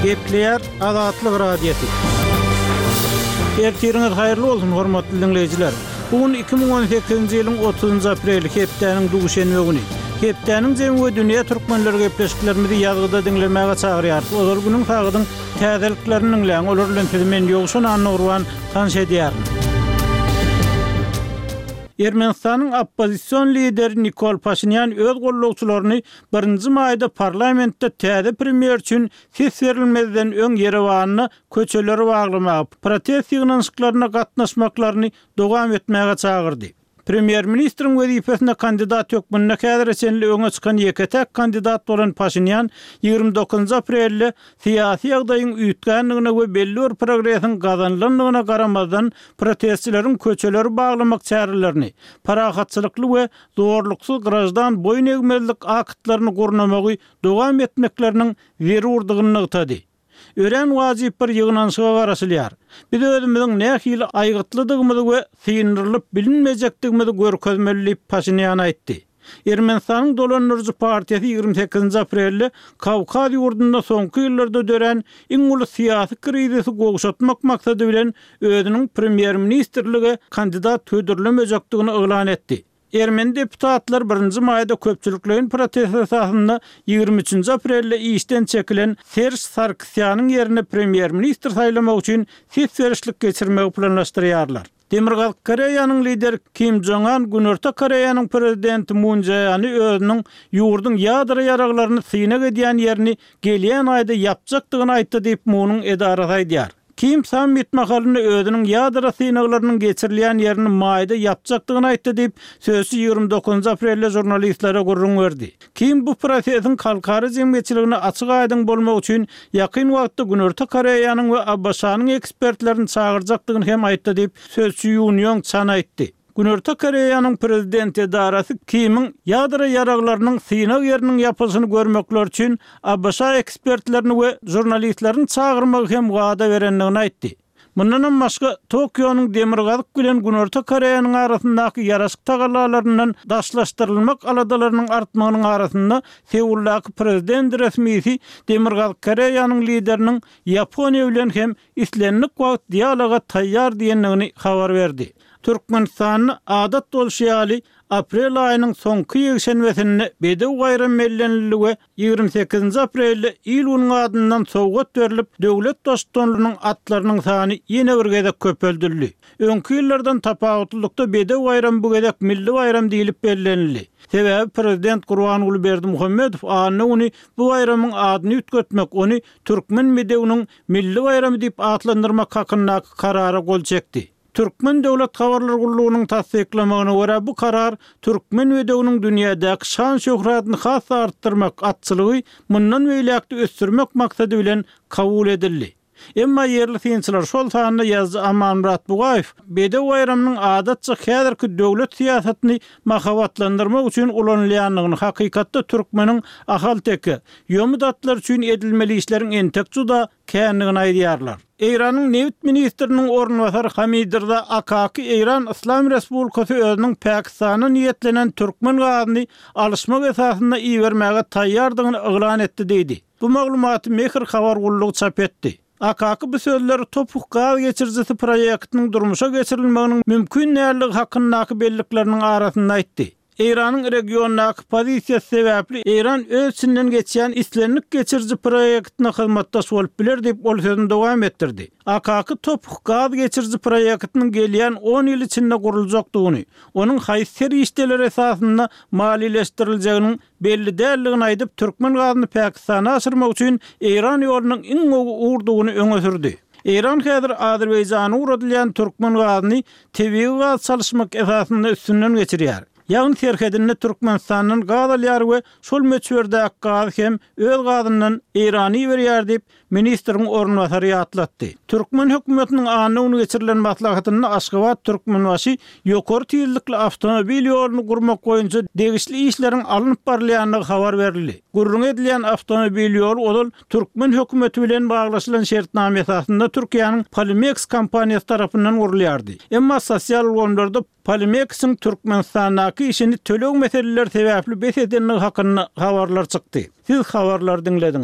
Gepleyer Azatlyk Radiosu. Ertiriniz hayırlı olsun hormatly dinleyijiler. Bugün 2018-nji ýylyň 30 apreli hepdeniň duguşenme güni. Hepdeniň jemgy dünýä türkmenleri gepleşiklerimizi ýazgyda dinlemäge çagyrýar. Olar günüň tagydyň täzeliklerini dinleýän, olar bilen men ýogşun anny urwan tanış edýär. Ermenistanyň opposision lideri Nikol Pashinyan öz gollawçylaryny 1-nji maýda parlamentde täze premier üçin ses berilmeden öň Yerewanyny köçeleri baglamak, protest ýygnanşyklaryna gatnaşmaklaryny dowam etmäge çagyrdy. Premier ministrin wezifesine kandidat ýokmyna häzir esenli öňe çykan ýeketek kandidat bolan Pashinyan 29 aprelde syýasy ýagdaýyň üýtgänligine we belli bir progresiň gazanlanlygyna garamazdan protestçilerin köçeleri baglamak çärelerini, parahatçylykly we zorluksyz grajdan boyun egmezlik aktlaryny gurnamagy dowam etmekleriniň zerurdygyny ýetdi. Ören wajyp bir ýygnanşyga garaşylýar. Biz özümiziň nähili aýgytlydygymyzy we synyrlyp bilinmejekdigimizi görkezmeliyip Pashinyan aýtdy. Ermenistanyň Dolanurjy partiýasy 28 aprelde Kawkaz ýurdunda soňky ýyllarda dören iň uly syýasy krizisi gowşatmak maksady bilen özüniň premier ministrlige kandidat tödürlemejekdigini elan etdi. Ermeni deputatlar 1-nji maýda köpçüliklerin protest esasynda 23 aprelde işden çekilen Serj Sarkisyanyň ýerine premier ministr saýlamak üçin ses berişlik geçirmegi planlaşdyrýarlar. Demirgaz Koreýanyň lideri Kim Jong-un Günörtä Koreýanyň prezidenti Moon Jae-in özüniň ýurdun ýadra ýaraglaryny synak edýän ýerini gelýän aýda ýapjakdygyny aýtdy diýip Moonyň edarasy aýdýar. Kim sammit mahalyny özüniň ýadra synaglarynyň geçirilýän ýerini maýda ýapjakdygyny aýtdy diýip sözü 29 aprelde jurnalistlere gurrun berdi. Kim bu prosesiň halkary jemgyýetçiligine açyk aýdyň bolmak üçin ýakyn wagtda Günörtä Koreýanyň we Abbaşanyň ekspertlerini çagyrjakdygyny hem aýtdy diýip sözü Yoon Yong-chan aýtdy. Günörtä Koreýanyň prezidenti edarasy Kim'in ýadra ýaraglarynyň synag ýeriniň ýapylyşyny görmekler üçin Abbaşa ekspertlerini we jurnalistlerini çagyrmagy hem wada berenligini aýtdy. Mundan başga Tokionyň demirgazyk bilen Günörtä Koreýanyň arasyndaky ýaraşyk tagalarlaryndan daşlaşdyrylmak aladalarynyň artmagynyň arasynda Seuldaky prezident resmisi demirgazyk Koreýanyň lideriniň Ýaponiýa bilen hem islenlik wagt dialoga taýýar diýenligini habar berdi. Türkmenistanyň adat bolşýaly aprel aýynyň soňky ýekşenbesinde bedew gaýram mellenligi we 28 aprelde ýylyň adyndan sowgat berilip döwlet dostlarlygynyň atlarynyň sany ýene bir gezek köpeldirildi. Öňki ýyllardan tapawutlykda bedew gaýram bu gezek milli gaýram diýilip bellenildi. Sebäbi prezident Gurbanuly Berdimuhammedow ony bu gaýramyň adyny ütgetmek, ony türkmen bedewiniň milli gaýramy diýip atlandyrmak hakyndaky karara gol çekdi. Türkmen Döwlet Habarlar Gurulunyň tasdiklamagyna görä bu karar türkmen bedewiniň dünýädäki şan şöhratyny has artdyrmak, atçylygy mundan beýlekde ösdürmek maksady bilen kabul edildi. Emma yerli synçylar şol sanyny ýazdy Amanmurat Bugaýew bedew gaýramynyň adatça häzirki döwlet siýasatyny mahawatlandyrmak üçin ulanylýanlygyny, hakykatda türkmeniň ahal teki ýömüdatlar üçin edilmeli işleriň entek juda känligini aýdýarlar. Eýranyň Newt ministriniň ornwasary Hamidirda AKK Eýran Islam Respublikasy özüniň Pakistana niýetlenen türkmen gazyny alışmak esasynda iýermäge taýýardygyny elan etdi diýdi. Bu maglumaty Mehir habar gurulugy çap etdi. AKK bu sözleri topuk gaz geçirjisi proyektiniň durmuşa geçirilmeginiň mümkin näerligi hakyndaky bellikleriniň arasynda aýtdy. Eýranyň regionaky pozisiýasy sebäpli Eýran ölçünden geçýän islenlik geçirji proyektine hyzmatdaş bolup biler diýip ol sözüni dowam etdirdi. AKK topuk gaz geçirji proyektiniň gelýän 10 ýyl içinde guruljakdygyny, onuň haýsy işleri esasynda malileşdirilýändigini belli dälligini aýdyp türkmen gazyny Pakistana aşyrmak üçin Eýran ýolunyň iň uğurdugyny öňe sürdi. Eýran häzir Azerbaýjana uğradylýan türkmen gazyny tebii gaz çalyşmak esasynda üstünden geçirýär. Ýagny serhedinde Türkmenistanyň gazalyary we şol meçberdäki gaz hem öz gazyndan Eýrany berýär diýip ministriň ornwasary ýatlatdy. Türkmen hökümetiniň anyny geçirilen maslahatyny Aşgabat Türkmenbaşy ýokary tezlikli avtomobil ýoluny gurmak boýunça degişli işleriň alınıp barylýanlygy habar berildi. Gurrun edilýän avtomobil ýolu ol Türkmen hökümeti bilen baglaşylan şertname esasynda Türkiýanyň Polimex kompaniýasy tarapyndan gurulýardy. Emma sosial gonlarda Polimex'iň Türkmenistanyň işini töleg meseleler sebäpli beş edenligi hakynda habarlar çykdy. Siz habarlar dinlediniz.